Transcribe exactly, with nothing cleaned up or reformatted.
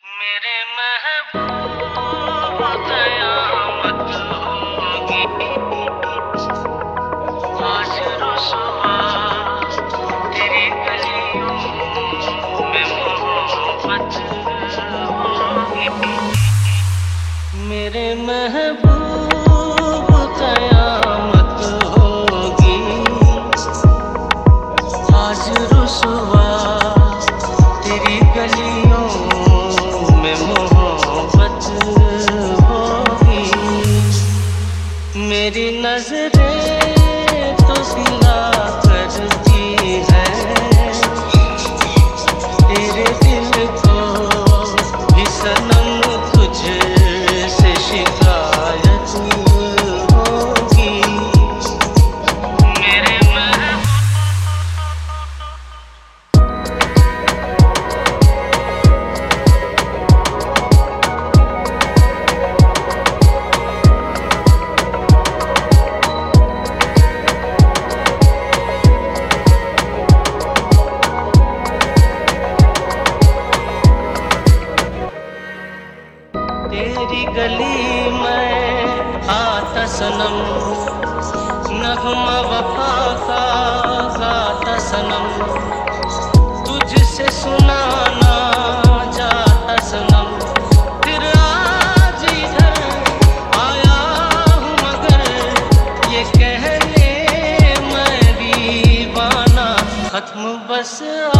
मेरे महबूब कयामत होगी, आज रुसवा तेरी गलियों में मोहब्बत होगी। मेरे महबूब कयामत होगी, आज रुसवा तेरी गलियों में मोहब्बत होगी। मेरी नजरें तो सिला करती है तेरे दिल को भी सनम, तुझसे शिकायत होगी। मेरे तेरी गली में आता सनम, नगमा वफा का गाता सनम, तुझसे सुनाना जाता सनम। फिर आज इधर आया हूँ मगर ये कहने मैं दीवाना, खत्म बस